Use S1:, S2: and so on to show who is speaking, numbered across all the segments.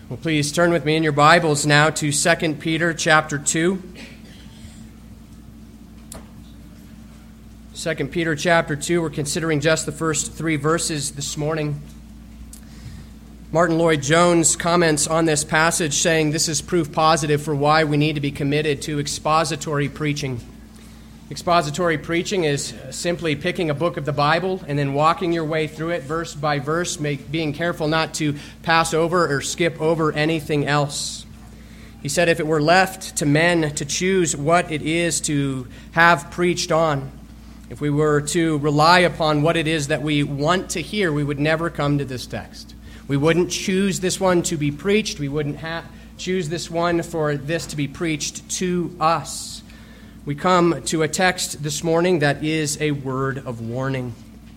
S1: Well, please turn with me in your Bibles now to 2 Peter chapter 2. 2 Peter chapter 2, we're considering just the first 3 verses this morning. Martin Lloyd-Jones comments on this passage saying this is proof positive for why we need to be committed to expository preaching. Expository preaching is simply picking a book of the Bible and then walking your way through it verse by verse, being careful not to pass over or skip over anything else. He said if it were left to men to choose what it is to have preached on, if we were to rely upon what it is that we want to hear, we would never come to this text. We wouldn't choose this one to be preached. We wouldn't choose this one for this to be preached to us. We come to a text this morning that is a word of warning.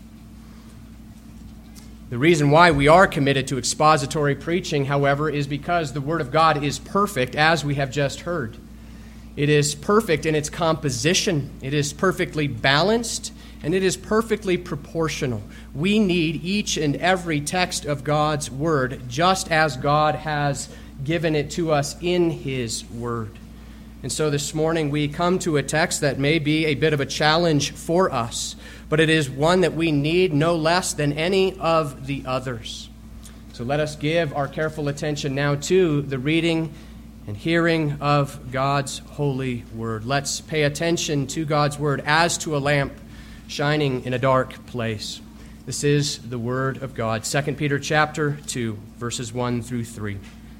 S1: The reason why we are committed to expository preaching, however, is because the Word of God is perfect, as we have just heard. It is perfect in its composition. It is perfectly balanced, and it is perfectly proportional. We need each and every text of God's Word, just as God has given it to us in His Word. And so this morning we come to a text that may be a bit of a challenge for us, but it is one that we need no less than any of the others. So let us give our careful attention now to the reading and hearing of God's holy word. Let's pay attention to God's word as to a lamp shining in a dark place. This is the word of God. 2 Peter chapter 2, verses 1 through 3.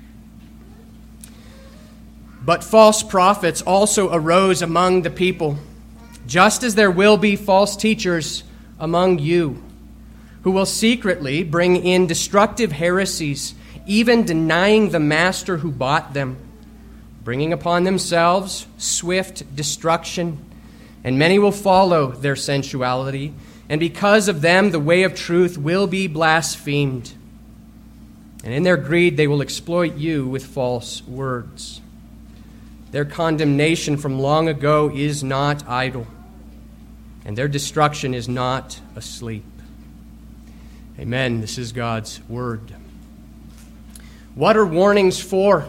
S1: But false prophets also arose among the people, just as there will be false teachers among you, who will secretly bring in destructive heresies, even denying the master who bought them, bringing upon themselves swift destruction. And many will follow their sensuality, and because of them the way of truth will be blasphemed. And in their greed they will exploit you with false words. Their condemnation from long ago is not idle, and their destruction is not asleep. Amen. This is God's word. What are warnings for?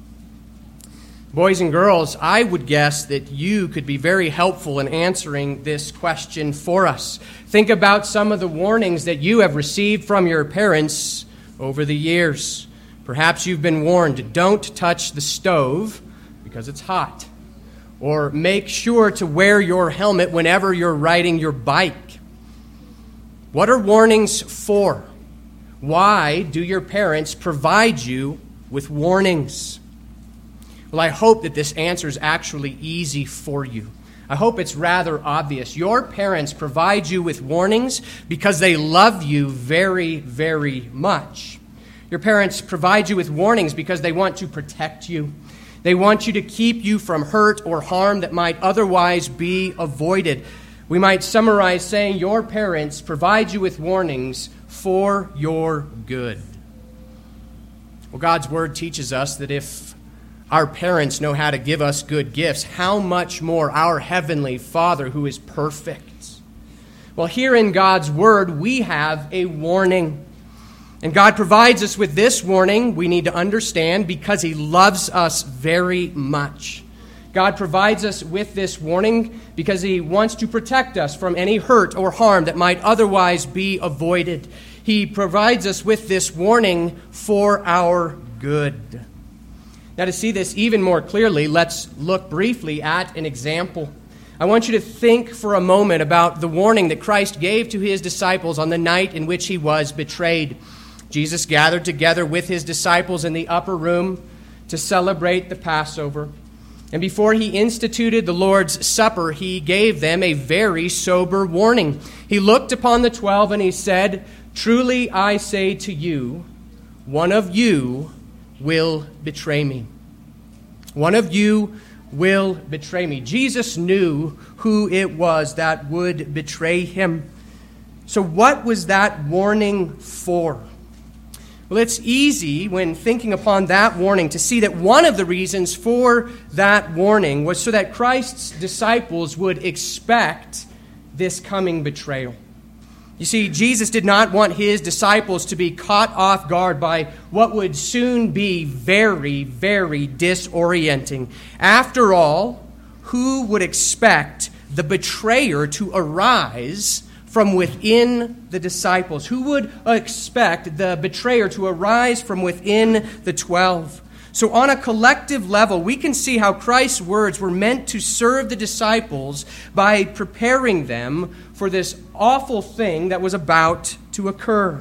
S1: Boys and girls, I would guess that you could be very helpful in answering this question for us. Think about some of the warnings that you have received from your parents over the years. Perhaps you've been warned, don't touch the stove because it's hot. Or make sure to wear your helmet whenever you're riding your bike. What are warnings for? Why do your parents provide you with warnings? Well, I hope that this answer is actually easy for you. I hope it's rather obvious. Your parents provide you with warnings because they love you very, very much. Your parents provide you with warnings because they want to protect you. They want you to keep you from hurt or harm that might otherwise be avoided. We might summarize saying your parents provide you with warnings for your good. Well, God's word teaches us that if our parents know how to give us good gifts, how much more our heavenly Father who is perfect. Well, here in God's word, we have a warning. And God provides us with this warning, we need to understand, because He loves us very much. God provides us with this warning because He wants to protect us from any hurt or harm that might otherwise be avoided. He provides us with this warning for our good. Now, to see this even more clearly, let's look briefly at an example. I want you to think for a moment about the warning that Christ gave to His disciples on the night in which He was betrayed. Jesus gathered together with His disciples in the upper room to celebrate the Passover. And before He instituted the Lord's Supper, He gave them a very sober warning. He looked upon the 12 and He said, "Truly I say to you, one of you will betray me." One of you will betray me. Jesus knew who it was that would betray Him. So what was that warning for? Well, it's easy when thinking upon that warning to see that one of the reasons for that warning was so that Christ's disciples would expect this coming betrayal. You see, Jesus did not want his disciples to be caught off guard by what would soon be very, very disorienting. After all, who would expect the betrayer to arise from within the disciples? Who would expect the betrayer to arise from within the 12? So on a collective level, we can see how Christ's words were meant to serve the disciples by preparing them for this awful thing that was about to occur.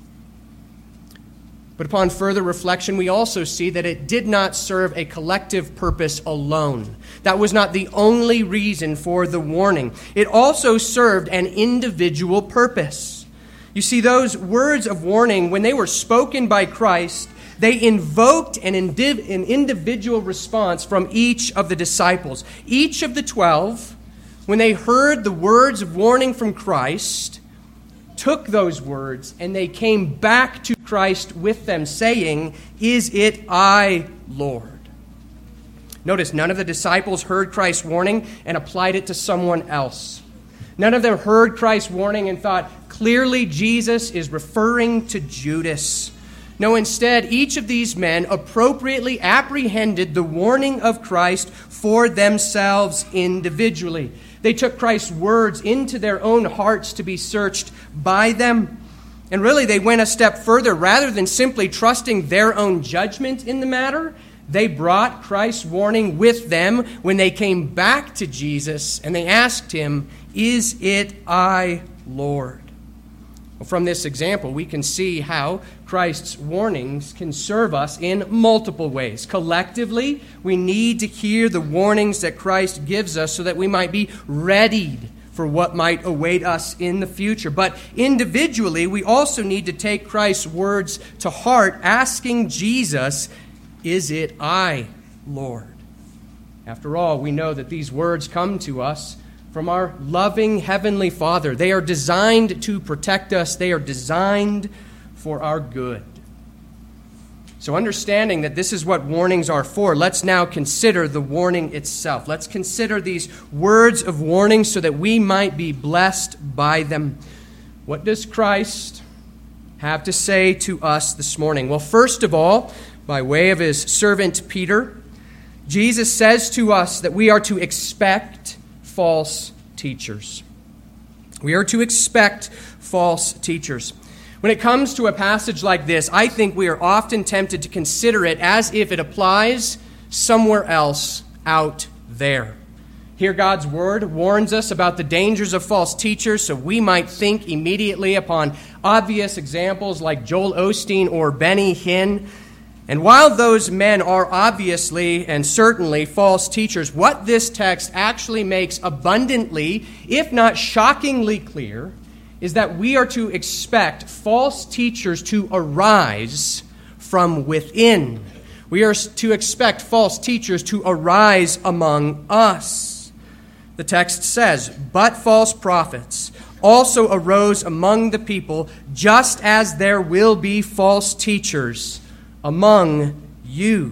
S1: But upon further reflection, we also see that it did not serve a collective purpose alone. That was not the only reason for the warning. It also served an individual purpose. You see, those words of warning, when they were spoken by Christ, they invoked an individual response from each of the disciples. Each of the 12, when they heard the words of warning from Christ, took those words and they came back to Christ with them, saying, "Is it I, Lord?" Notice, none of the disciples heard Christ's warning and applied it to someone else. None of them heard Christ's warning and thought, clearly Jesus is referring to Judas. No, instead, each of these men appropriately apprehended the warning of Christ for themselves individually. They took Christ's words into their own hearts to be searched by them. And really, they went a step further. Rather than simply trusting their own judgment in the matter, they brought Christ's warning with them when they came back to Jesus and they asked him, "Is it I, Lord?" Well, from this example, we can see how Christ's warnings can serve us in multiple ways. Collectively, we need to hear the warnings that Christ gives us so that we might be readied for what might await us in the future. But individually, we also need to take Christ's words to heart, asking Jesus, "Is it I, Lord?" After all, we know that these words come to us from our loving Heavenly Father. They are designed to protect us. They are designed for our good. So understanding that this is what warnings are for, let's now consider the warning itself. Let's consider these words of warning so that we might be blessed by them. What does Christ have to say to us this morning? Well, first of all, by way of his servant Peter, Jesus says to us that we are to expect false teachers. We are to expect false teachers. When it comes to a passage like this, I think we are often tempted to consider it as if it applies somewhere else out there. Here, God's word warns us about the dangers of false teachers, so we might think immediately upon obvious examples like Joel Osteen or Benny Hinn. And while those men are obviously and certainly false teachers, what this text actually makes abundantly, if not shockingly clear, is that we are to expect false teachers to arise from within. We are to expect false teachers to arise among us. The text says, "But false prophets also arose among the people, just as there will be false teachers among you."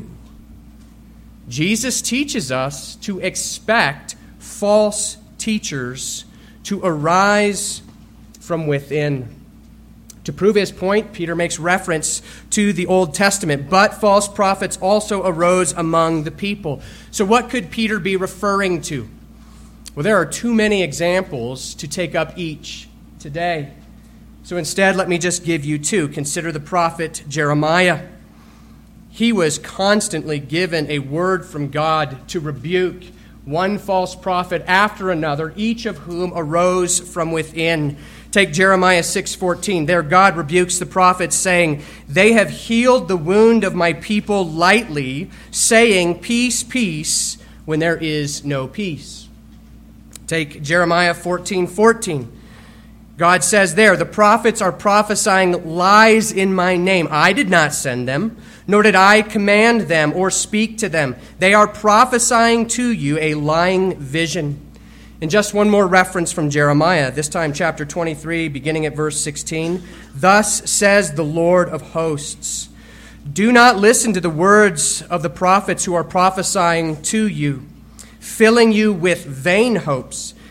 S1: Jesus teaches us to expect false teachers to arise from within. To prove his point, Peter makes reference to the Old Testament. But false prophets also arose among the people. So what could Peter be referring to? Well, there are too many examples to take up each today. So instead, let me just give you two. Consider the prophet Jeremiah. He was constantly given a word from God to rebuke one false prophet after another, each of whom arose from within. Take Jeremiah 6:14. There God rebukes the prophets, saying, "They have healed the wound of my people lightly, saying, 'Peace, peace,' when there is no peace." Take Jeremiah 14:14. God says there, "The prophets are prophesying lies in my name. I did not send them, nor did I command them or speak to them. They are prophesying to you a lying vision." And just one more reference from Jeremiah, this time chapter 23, beginning at verse 16. "Thus says the Lord of hosts, do not listen to the words of the prophets who are prophesying to you, filling you with vain hopes.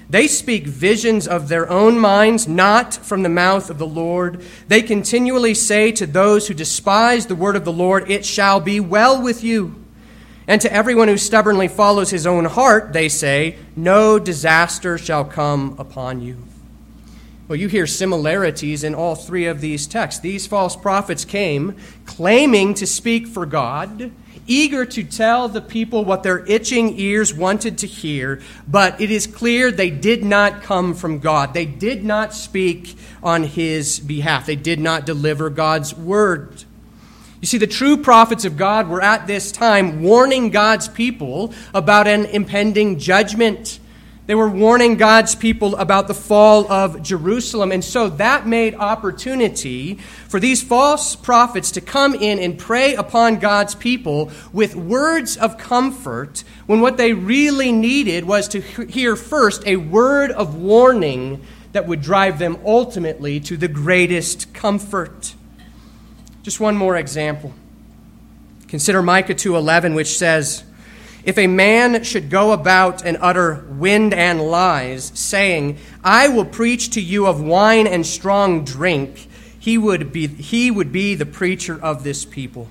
S1: They speak visions of their own minds, not from the mouth of the Lord. They continually say to those who despise the word of the Lord, 'It shall be well with you.' And to everyone who stubbornly follows his own heart, they say, 'No disaster shall come upon you.'" Well, you hear similarities in all three of these texts. These false prophets came claiming to speak for God, eager to tell the people what their itching ears wanted to hear, but it is clear they did not come from God. They did not speak on his behalf. They did not deliver God's word. You see, the true prophets of God were at this time warning God's people about an impending judgment. They were warning God's people about the fall of Jerusalem. And so that made opportunity for these false prophets to come in and prey upon God's people with words of comfort, when what they really needed was to hear first a word of warning that would drive them ultimately to the greatest comfort. Just one more example. Consider Micah 2:11, which says, "If a man should go about and utter wind and lies, saying, 'I will preach to you of wine and strong drink,' he would be the preacher of this people."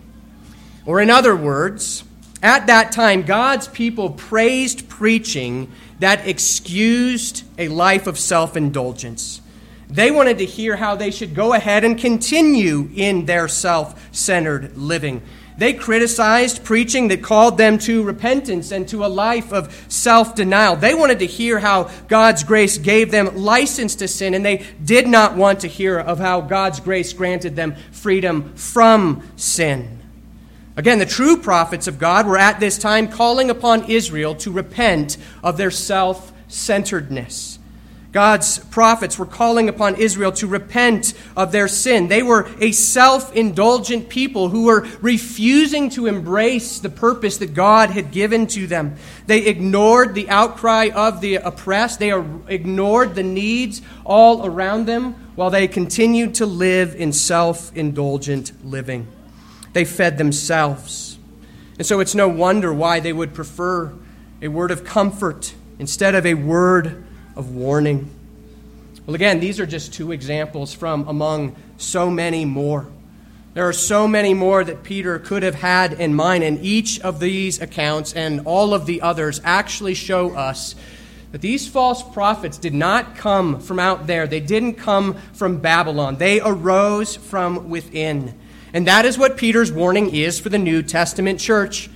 S1: Or in other words, at that time, God's people praised preaching that excused a life of self-indulgence. They wanted to hear how they should go ahead and continue in their self-centered living. They criticized preaching that called them to repentance and to a life of self-denial. They wanted to hear how God's grace gave them license to sin, and they did not want to hear of how God's grace granted them freedom from sin. Again, the true prophets of God were at this time calling upon Israel to repent of their self-centeredness. God's prophets were calling upon Israel to repent of their sin. They were a self-indulgent people who were refusing to embrace the purpose that God had given to them. They ignored the outcry of the oppressed. They ignored the needs all around them while they continued to live in self-indulgent living. They fed themselves. And so it's no wonder why they would prefer a word of comfort instead of a word of warning. Well, again, these are just two examples from among so many more. There are so many more that Peter could have had in mind, and each of these accounts and all of the others actually show us that these false prophets did not come from out there. They didn't come from Babylon. They arose from within. And that is what Peter's warning is for the New Testament church.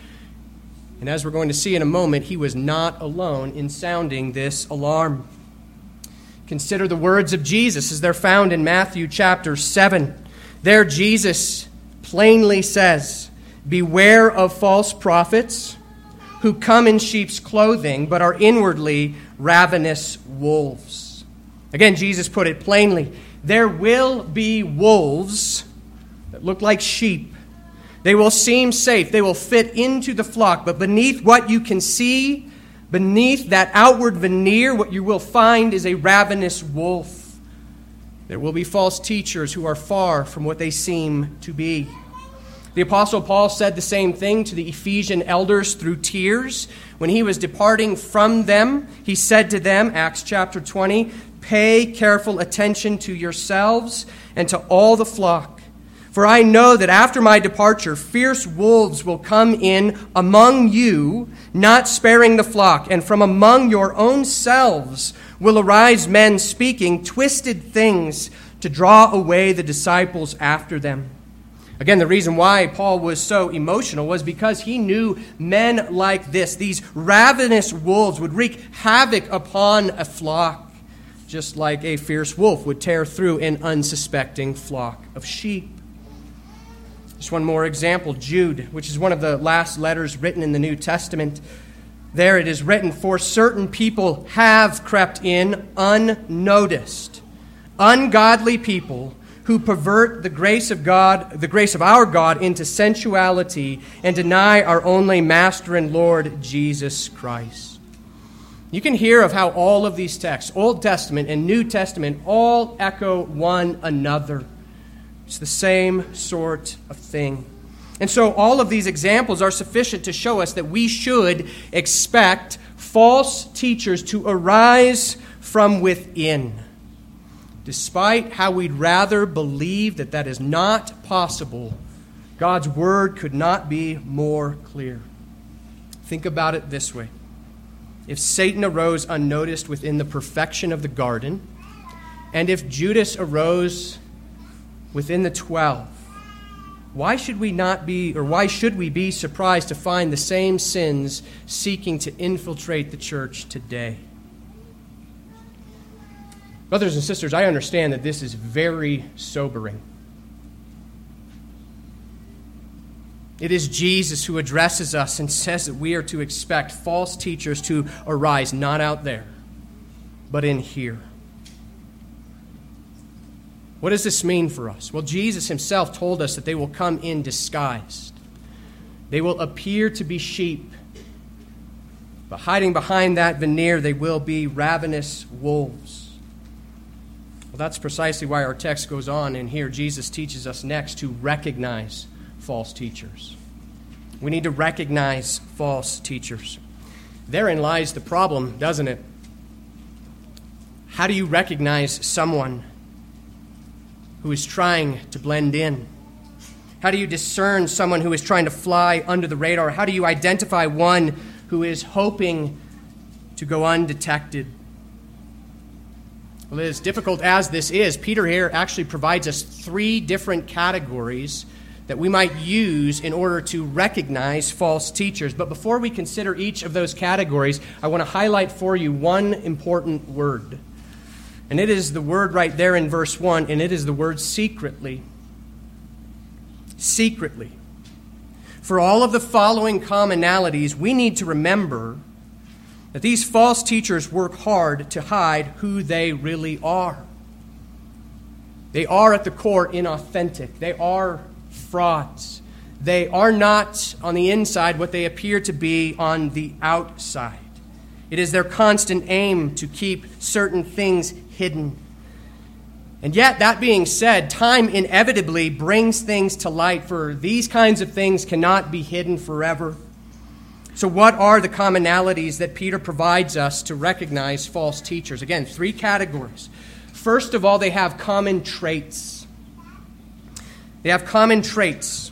S1: And as we're going to see in a moment, he was not alone in sounding this alarm. Consider the words of Jesus as they're found in Matthew chapter 7. There Jesus plainly says, "Beware of false prophets who come in sheep's clothing, but are inwardly ravenous wolves." Again, Jesus put it plainly. There will be wolves that look like sheep. They will seem safe. They will fit into the flock. But beneath what you can see, beneath that outward veneer, what you will find is a ravenous wolf. There will be false teachers who are far from what they seem to be. The Apostle Paul said the same thing to the Ephesian elders through tears. When he was departing from them, he said to them, Acts chapter 20, "Pay careful attention to yourselves and to all the flock. For I know that after my departure, fierce wolves will come in among you, not sparing the flock. And from among your own selves will arise men speaking twisted things to draw away the disciples after them." Again, the reason why Paul was so emotional was because he knew men like this, these ravenous wolves, would wreak havoc upon a flock, just like a fierce wolf would tear through an unsuspecting flock of sheep. Just one more example, Jude, which is one of the last letters written in the New Testament. There it is written, "For certain people have crept in unnoticed, ungodly people who pervert the grace of God, the grace of our God, into sensuality and deny our only Master and Lord, Jesus Christ." You can hear of how all of these texts, Old Testament and New Testament, all echo one another. It's the same sort of thing. And so all of these examples are sufficient to show us that we should expect false teachers to arise from within. Despite how we'd rather believe that that is not possible, God's word could not be more clear. Think about it this way. If Satan arose unnoticed within the perfection of the garden, and if Judas arose within the 12, why should we be surprised to find the same sins seeking to infiltrate the church today? Brothers and sisters, I understand that this is very sobering. It is Jesus who addresses us and says that we are to expect false teachers to arise, not out there, but in here. What does this mean for us? Well, Jesus himself told us that they will come in disguised. They will appear to be sheep, but hiding behind that veneer, they will be ravenous wolves. Well, that's precisely why our text goes on, and here Jesus teaches us next to recognize false teachers. We need to recognize false teachers. Therein lies the problem, doesn't it? How do you recognize someone who is trying to blend in? How do you discern someone who is trying to fly under the radar? How do you identify one who is hoping to go undetected? Well, as difficult as this is, Peter here actually provides us 3 different categories that we might use in order to recognize false teachers. But before we consider each of those categories, I want to highlight for you one important word. And it is the word right there in verse 1, and it is the word secretly. Secretly. For all of the following commonalities, we need to remember that these false teachers work hard to hide who they really are. They are at the core inauthentic. They are frauds. They are not on the inside what they appear to be on the outside. It is their constant aim to keep certain things hidden. And yet, that being said, time inevitably brings things to light, for these kinds of things cannot be hidden forever. So what are the commonalities that Peter provides us to recognize false teachers? Again, 3 categories. First of all, they have common traits. They have common traits.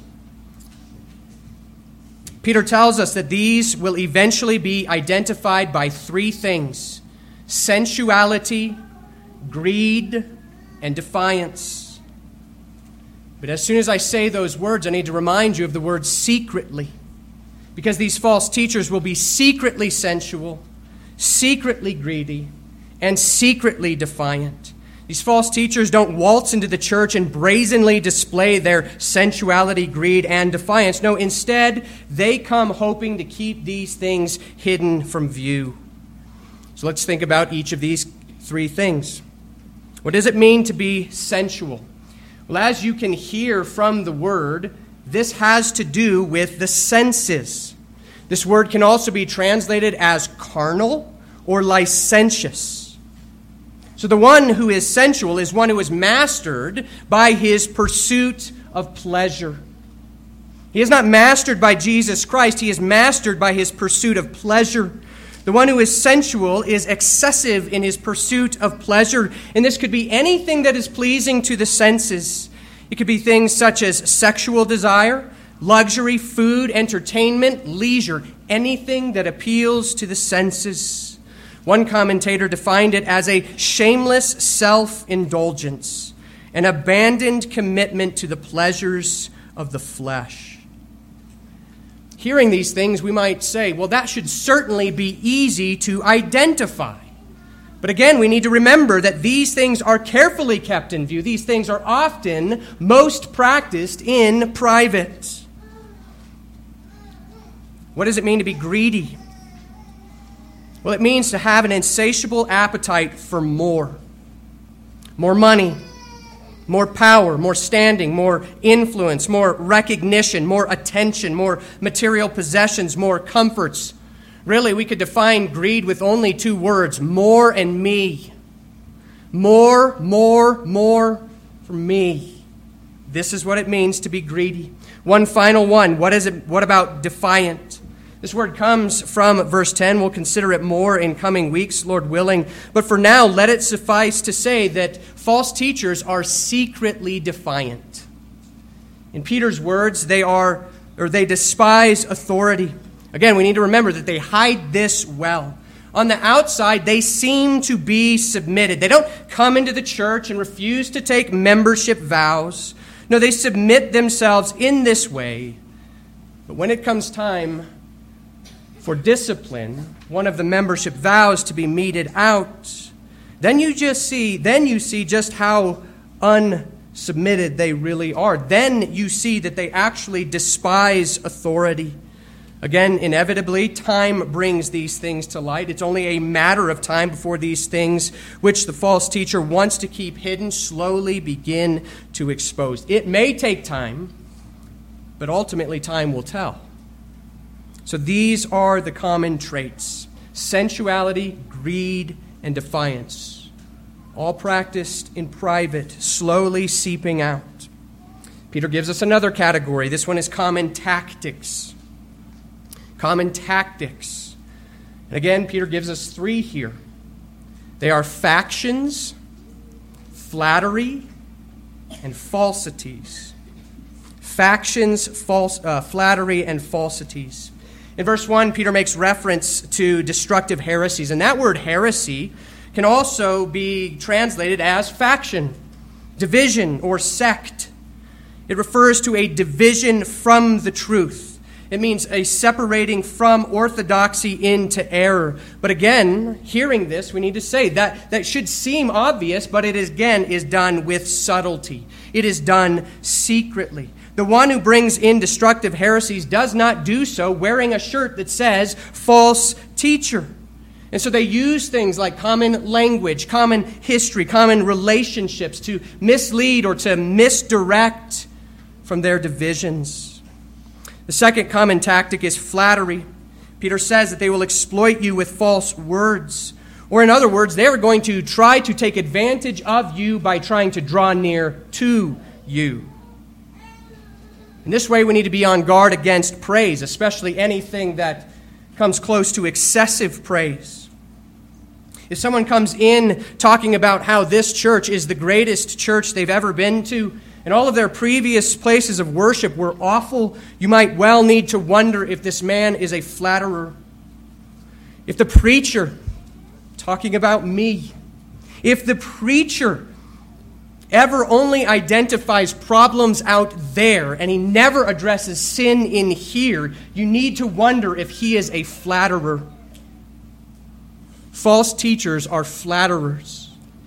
S1: Peter tells us that these will eventually be identified by 3 things: sensuality, greed, and defiance. But as soon as I say those words, I need to remind you of the word secretly, because these false teachers will be secretly sensual, secretly greedy, and secretly defiant. These false teachers don't waltz into the church and brazenly display their sensuality, greed, and defiance. No, instead, they come hoping to keep these things hidden from view. So let's think about each of these 3 things. What does it mean to be sensual? Well, as you can hear from the word, this has to do with the senses. This word can also be translated as carnal or licentious. So the one who is sensual is one who is mastered by his pursuit of pleasure. He is not mastered by Jesus Christ. He is mastered by his pursuit of pleasure. The one who is sensual is excessive in his pursuit of pleasure. And this could be anything that is pleasing to the senses. It could be things such as sexual desire, luxury, food, entertainment, leisure, anything that appeals to the senses. One commentator defined it as a shameless self-indulgence, an abandoned commitment to the pleasures of the flesh. Hearing these things, we might say, well, that should certainly be easy to identify. But again, we need to remember that these things are carefully kept in view. These things are often most practiced in private. What does it mean to be greedy? Well, it means to have an insatiable appetite for more. More money, more power, more standing, more influence, more recognition, more attention, more material possessions, more comforts. Really, we could define greed with only 2 words: more and me. More for me. This is what it means to be greedy. One final one. What about defiant? This word comes from verse 10. We'll consider it more in coming weeks, Lord willing. But for now, let it suffice to say that false teachers are secretly defiant. In Peter's words, they despise authority. Again, we need to remember that they hide this well. On the outside, they seem to be submitted. They don't come into the church and refuse to take membership vows. No, they submit themselves in this way. But when it comes time for discipline, one of the membership vows to be meted out, then you see just how unsubmitted they really are. Then you see that they actually despise authority. Again, inevitably, time brings these things to light. It's only a matter of time before these things, which the false teacher wants to keep hidden, slowly begin to expose. It may take time, but ultimately time will tell. So these are the common traits: sensuality, greed, and defiance, all practiced in private, slowly seeping out. Peter gives us another category. This one is common tactics. Common tactics. And again, Peter gives us three here. They are factions, flattery, and falsities. Factions, flattery, and falsities. In verse 1, Peter makes reference to destructive heresies. And that word heresy can also be translated as faction, division, or sect. It refers to a division from the truth. It means a separating from orthodoxy into error. But again, hearing this, we need to say that should seem obvious, but it is done with subtlety. It is done secretly. The one who brings in destructive heresies does not do so wearing a shirt that says false teacher. And so they use things like common language, common history, common relationships to mislead or to misdirect from their divisions. The second common tactic is flattery. Peter says that they will exploit you with false words. Or in other words, they are going to try to take advantage of you by trying to draw near to you. In this way, we need to be on guard against praise, especially anything that comes close to excessive praise. If someone comes in talking about how this church is the greatest church they've ever been to, and all of their previous places of worship were awful, you might well need to wonder if this man is a flatterer. If the preacher, talking about me, if the preacher ever only identifies problems out there and he never addresses sin in here, you need to wonder if he is a flatterer. False teachers are flatterers.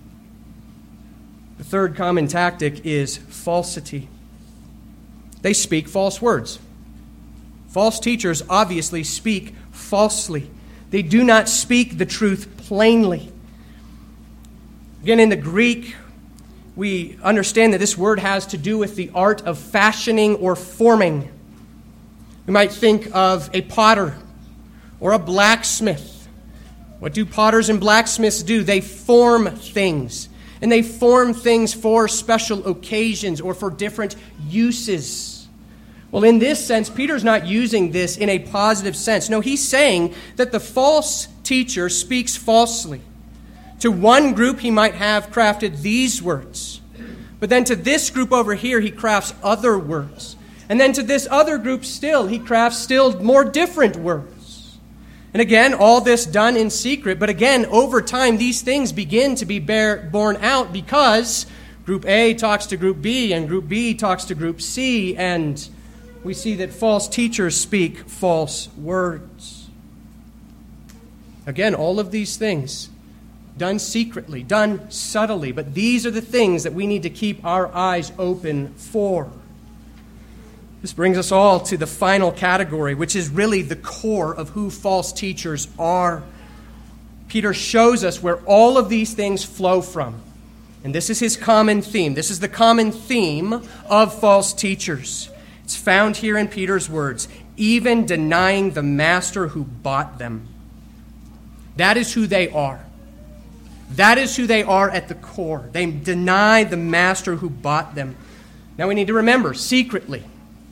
S1: The third common tactic is falsity. They speak false words. False teachers obviously speak falsely. They do not speak the truth plainly. Again, in the Greek, we understand that this word has to do with the art of fashioning or forming. We might think of a potter or a blacksmith. What do potters and blacksmiths do? They form things. And they form things for special occasions or for different uses. Well, in this sense, Peter's not using this in a positive sense. No, he's saying that the false teacher speaks falsely. To one group, he might have crafted these words. But then to this group over here, he crafts other words. And then to this other group still, he crafts still more different words. And again, all this done in secret. But again, over time, these things begin to be borne out because Group A talks to Group B and Group B talks to Group C. And we see that false teachers speak false words. Again, all of these things done secretly, done subtly. But these are the things that we need to keep our eyes open for. This brings us all to the final category, which is really the core of who false teachers are. Peter shows us where all of these things flow from. And this is his common theme. This is the common theme of false teachers. It's found here in Peter's words, even denying the master who bought them. That is who they are. That is who they are at the core. They deny the master who bought them. Now we need to remember, secretly.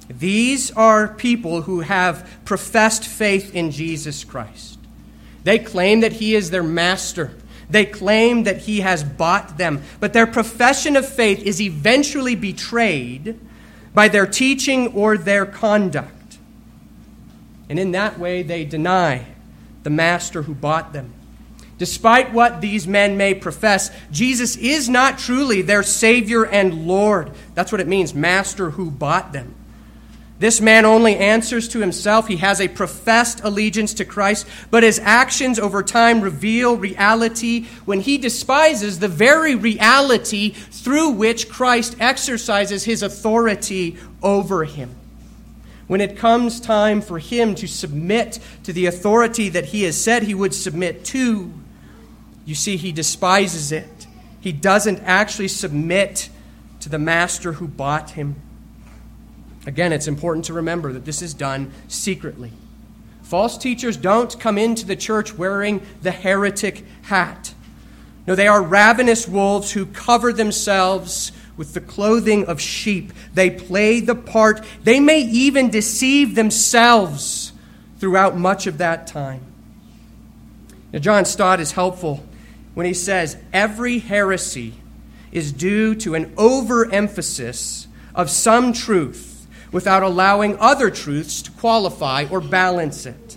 S1: These are people who have professed faith in Jesus Christ. They claim that he is their master. They claim that he has bought them. But their profession of faith is eventually betrayed by their teaching or their conduct. And in that way, they deny the master who bought them. Despite what these men may profess, Jesus is not truly their Savior and Lord. That's what it means, master who bought them. This man only answers to himself. He has a professed allegiance to Christ, but his actions over time reveal reality when he despises the very reality through which Christ exercises his authority over him. When it comes time for him to submit to the authority that he has said he would submit to, you see, he despises it. He doesn't actually submit to the master who bought him. Again, it's important to remember that this is done secretly. False teachers don't come into the church wearing the heretic hat. No, they are ravenous wolves who cover themselves with the clothing of sheep. They play the part. They may even deceive themselves throughout much of that time. Now, John Stott is helpful when he says, every heresy is due to an overemphasis of some truth without allowing other truths to qualify or balance it.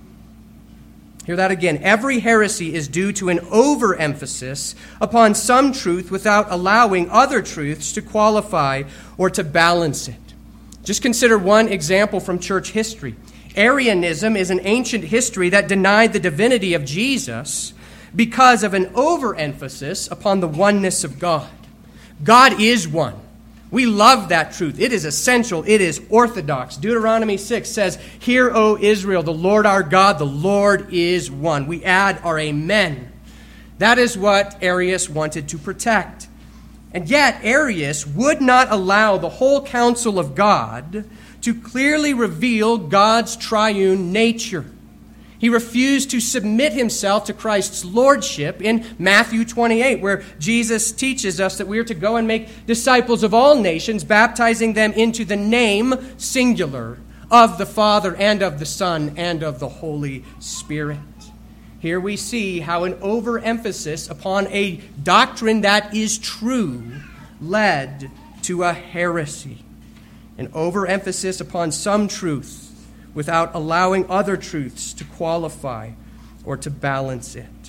S1: Hear that again. Every heresy is due to an overemphasis upon some truth without allowing other truths to qualify or to balance it. Just consider one example from church history. Arianism is an ancient history that denied the divinity of Jesus because of an overemphasis upon the oneness of God. God is one. We love that truth. It is essential. It is orthodox. Deuteronomy 6 says, "Hear, O Israel, the Lord our God, the Lord is one." We add our amen. That is what Arius wanted to protect. And yet, Arius would not allow the whole counsel of God to clearly reveal God's triune nature. He refused to submit himself to Christ's lordship in Matthew 28, where Jesus teaches us that we are to go and make disciples of all nations, baptizing them into the name, singular, of the Father and of the Son and of the Holy Spirit. Here we see how an overemphasis upon a doctrine that is true led to a heresy. An overemphasis upon some truth without allowing other truths to qualify or to balance it.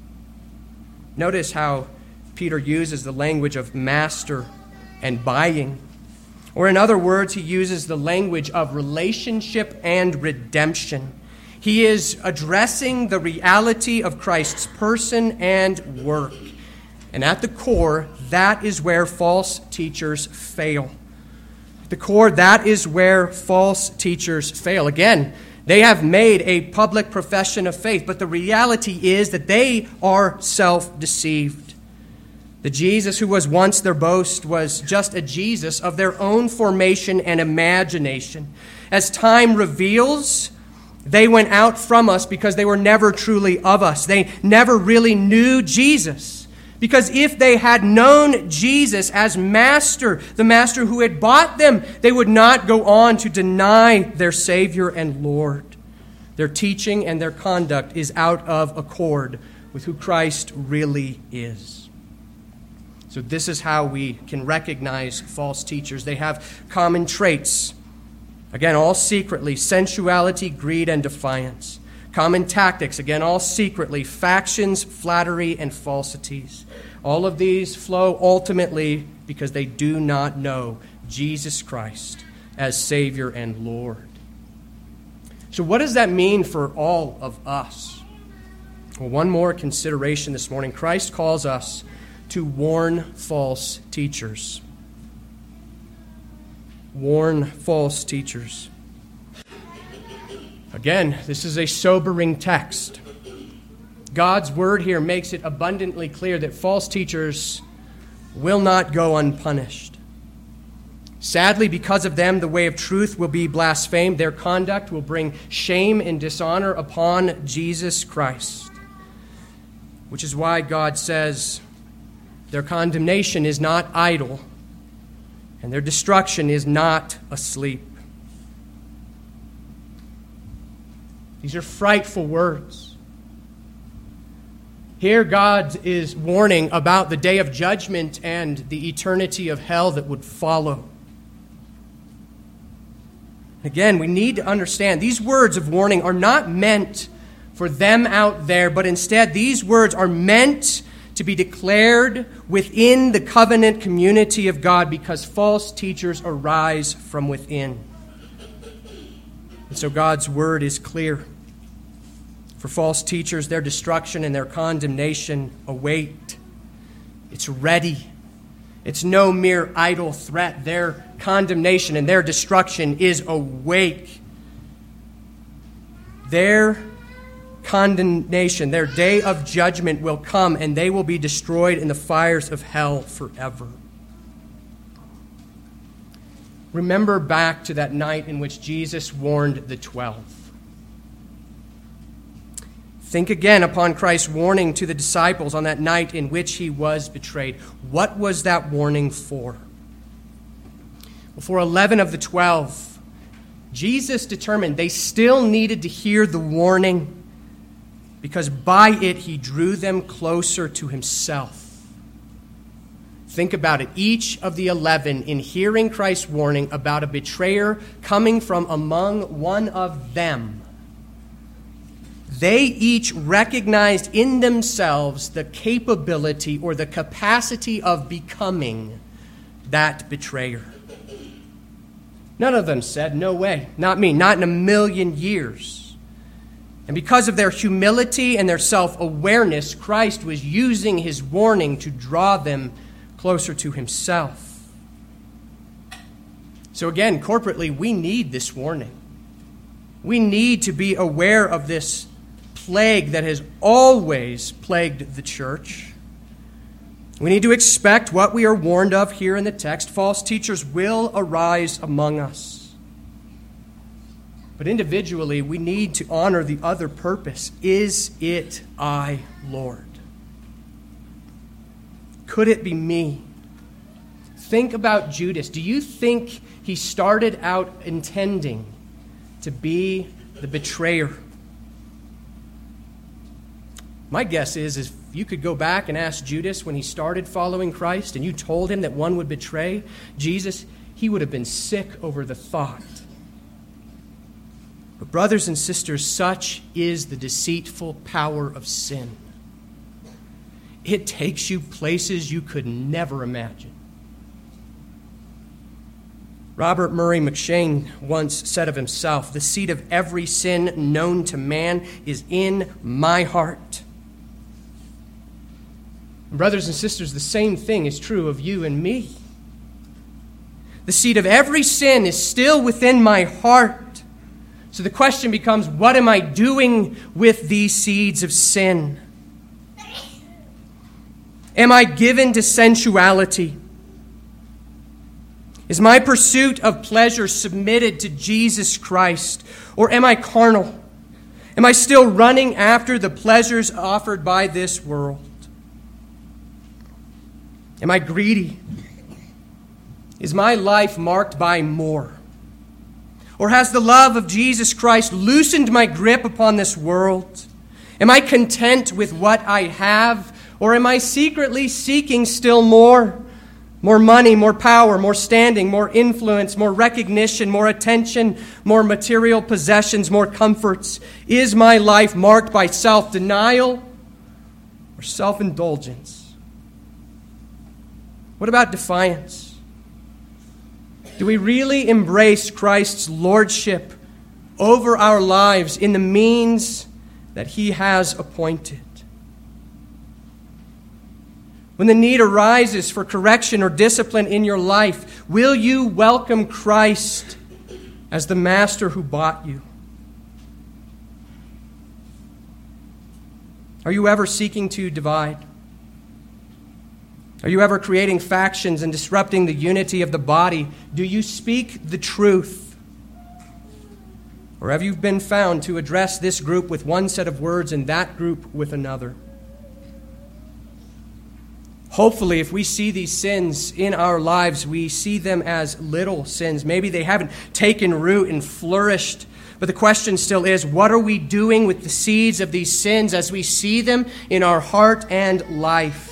S1: Notice how Peter uses the language of master and buying. Or in other words, he uses the language of relationship and redemption. He is addressing the reality of Christ's person and work. And at the core, that is where false teachers fail. The core, that is where false teachers fail. Again, they have made a public profession of faith, but the reality is that they are self-deceived. The Jesus who was once their boast was just a Jesus of their own formation and imagination. As time reveals, they went out from us because they were never truly of us. They never really knew Jesus. Because if they had known Jesus as master, the master who had bought them, they would not go on to deny their Savior and Lord. Their teaching and their conduct is out of accord with who Christ really is. So this is how we can recognize false teachers. They have common traits. Again, all secretly, sensuality, greed, and defiance. Common tactics, again, all secretly, factions, flattery, and falsities. All of these flow ultimately because they do not know Jesus Christ as Savior and Lord. So what does that mean for all of us? Well, one more consideration this morning. Christ calls us to warn false teachers. Warn false teachers. Again, this is a sobering text. God's word here makes it abundantly clear that false teachers will not go unpunished. Sadly, because of them, the way of truth will be blasphemed. Their conduct will bring shame and dishonor upon Jesus Christ. Which is why God says their condemnation is not idle and their destruction is not asleep. These are frightful words. Here God is warning about the day of judgment and the eternity of hell that would follow. Again, we need to understand these words of warning are not meant for them out there, but instead these words are meant to be declared within the covenant community of God because false teachers arise from within. And so God's word is clear. For false teachers, their destruction and their condemnation await. It's ready. It's no mere idle threat. Their condemnation and their destruction is awake. Their condemnation, their day of judgment will come, and they will be destroyed in the fires of hell forever. Remember back to that night in which Jesus warned the 12. Think again upon Christ's warning to the disciples on that night in which he was betrayed. What was that warning for? Well, for 11 of the 12, Jesus determined they still needed to hear the warning because by it he drew them closer to himself. Think about it. Each of the 11, in hearing Christ's warning about a betrayer coming from among one of them, they each recognized in themselves the capability or the capacity of becoming that betrayer. None of them said, "No way, not me, not in a million years." And because of their humility and their self-awareness, Christ was using his warning to draw them closer to himself. So again, corporately, we need this warning. We need to be aware of this plague that has always plagued the church. We need to expect what we are warned of here in the text. False teachers will arise among us. But individually, we need to honor the other purpose. Is it I, Lord? Could it be me? Think about Judas. Do you think he started out intending to be the betrayer? My guess is if you could go back and ask Judas when he started following Christ and you told him that one would betray Jesus, he would have been sick over the thought. But brothers and sisters, such is the deceitful power of sin. It takes you places you could never imagine. Robert Murray McCheyne once said of himself, "The seed of every sin known to man is in my heart." Brothers and sisters, the same thing is true of you and me. The seed of every sin is still within my heart. So the question becomes, what am I doing with these seeds of sin? Am I given to sensuality? Is my pursuit of pleasure submitted to Jesus Christ? Or am I carnal? Am I still running after the pleasures offered by this world? Am I greedy? Is my life marked by more? Or has the love of Jesus Christ loosened my grip upon this world? Am I content with what I have? Or am I secretly seeking still more? More money, more power, more standing, more influence, more recognition, more attention, more material possessions, more comforts? Is my life marked by self-denial or self-indulgence? What about defiance? Do we really embrace Christ's lordship over our lives in the means that he has appointed? When the need arises for correction or discipline in your life, will you welcome Christ as the master who bought you? Are you ever seeking to divide? Are you ever creating factions and disrupting the unity of the body? Do you speak the truth? Or have you been found to address this group with one set of words and that group with another? Hopefully, if we see these sins in our lives, we see them as little sins. Maybe they haven't taken root and flourished. But the question still is, what are we doing with the seeds of these sins as we see them in our heart and life?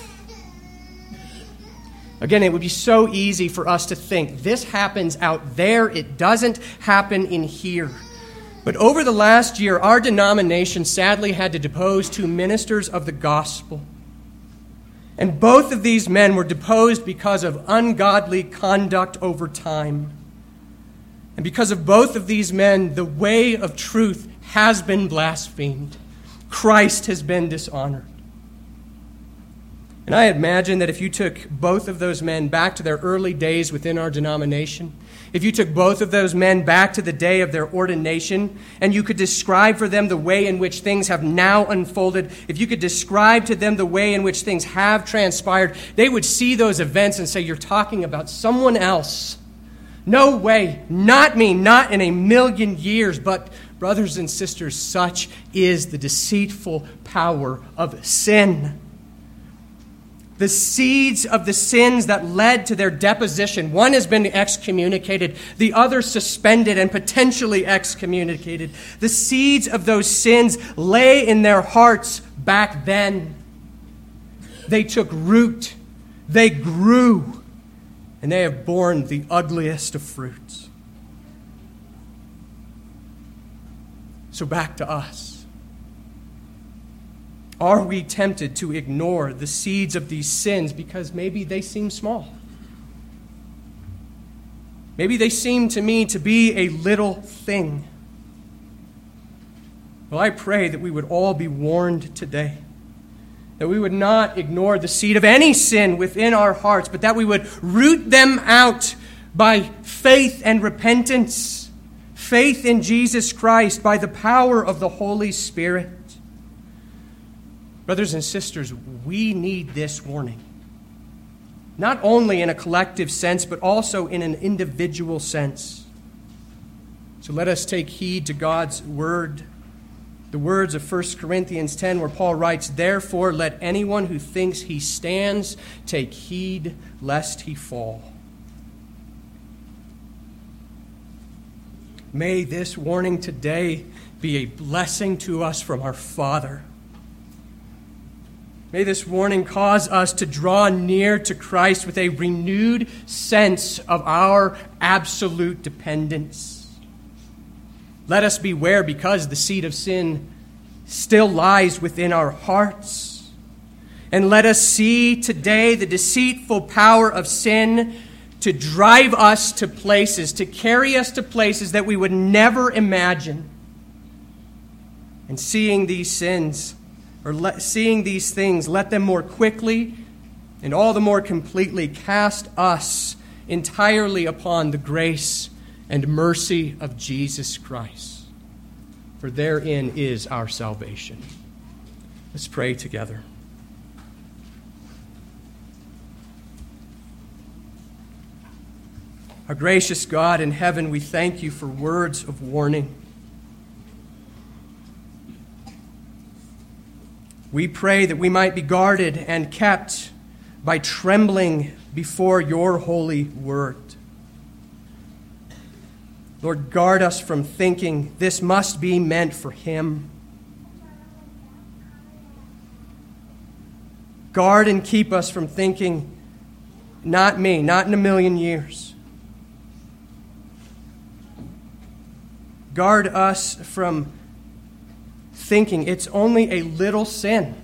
S1: Again, it would be so easy for us to think, this happens out there, it doesn't happen in here. But over the last year, our denomination sadly had to depose 2 ministers of the gospel. And both of these men were deposed because of ungodly conduct over time. And because of both of these men, the way of truth has been blasphemed. Christ has been dishonored. And I imagine that if you took both of those men back to their early days within our denomination, if you took both of those men back to the day of their ordination, and you could describe for them the way in which things have now unfolded, if you could describe to them the way in which things have transpired, they would see those events and say, you're talking about someone else. No way, not me, not in a million years. But brothers and sisters, such is the deceitful power of sin. The seeds of the sins that led to their deposition. One has been excommunicated, the other suspended and potentially excommunicated. The seeds of those sins lay in their hearts back then. They took root, they grew, and they have borne the ugliest of fruits. So back to us. Are we tempted to ignore the seeds of these sins because maybe they seem small? Maybe they seem to me to be a little thing. Well, I pray that we would all be warned today, that we would not ignore the seed of any sin within our hearts, but that we would root them out by faith and repentance, faith in Jesus Christ, by the power of the Holy Spirit. Brothers and sisters, we need this warning. Not only in a collective sense, but also in an individual sense. So let us take heed to God's word. The words of 1 Corinthians 10, where Paul writes, "Therefore let anyone who thinks he stands take heed lest he fall." May this warning today be a blessing to us from our Father. May this warning cause us to draw near to Christ with a renewed sense of our absolute dependence. Let us beware, because the seed of sin still lies within our hearts. And let us see today the deceitful power of sin to drive us to places, to carry us to places that we would never imagine. And seeing these sins, seeing these things, let them more quickly and all the more completely cast us entirely upon the grace and mercy of Jesus Christ. For therein is our salvation. Let's pray together. Our gracious God in heaven, we thank you for words of warning. We pray that we might be guarded and kept by trembling before your holy word. Lord, guard us from thinking this must be meant for him. Guard and keep us from thinking, not me, not in a million years. Guard us from thinking it's only a little sin.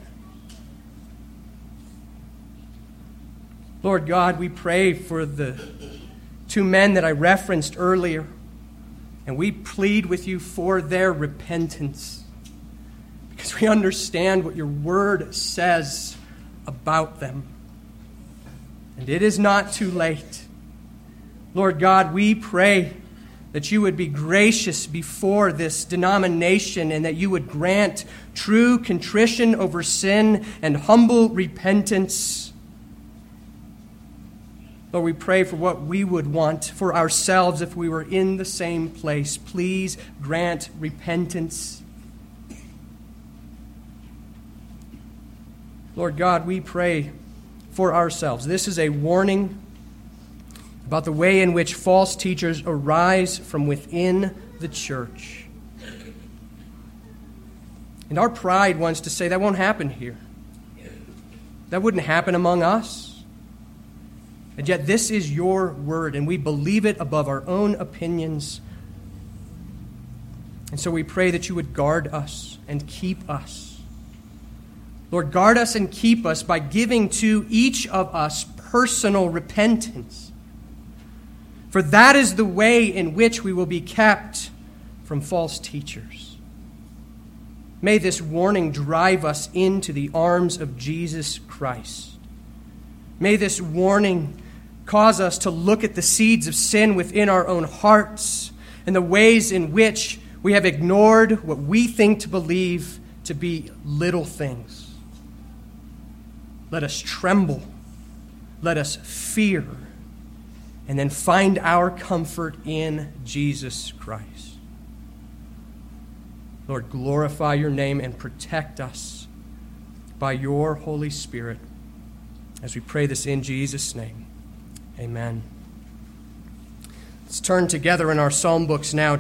S1: Lord God, we pray for the 2 men that I referenced earlier, and we plead with you for their repentance, because we understand what your word says about them. And it is not too late. Lord God, we pray that you would be gracious before this denomination, and that you would grant true contrition over sin and humble repentance. Lord, we pray for what we would want for ourselves if we were in the same place. Please grant repentance. Lord God, we pray for ourselves. This is a warning about the way in which false teachers arise from within the church. And our pride wants to say that won't happen here. That wouldn't happen among us. And yet this is your word, and we believe it above our own opinions. And so we pray that you would guard us and keep us. Lord, guard us and keep us by giving to each of us personal repentance. For that is the way in which we will be kept from false teachers. May this warning drive us into the arms of Jesus Christ. May this warning cause us to look at the seeds of sin within our own hearts and the ways in which we have ignored what we think to believe to be little things. Let us tremble. Let us fear. And then find our comfort in Jesus Christ. Lord, glorify your name and protect us by your Holy Spirit as we pray this in Jesus' name. Amen. Let's turn together in our psalm books now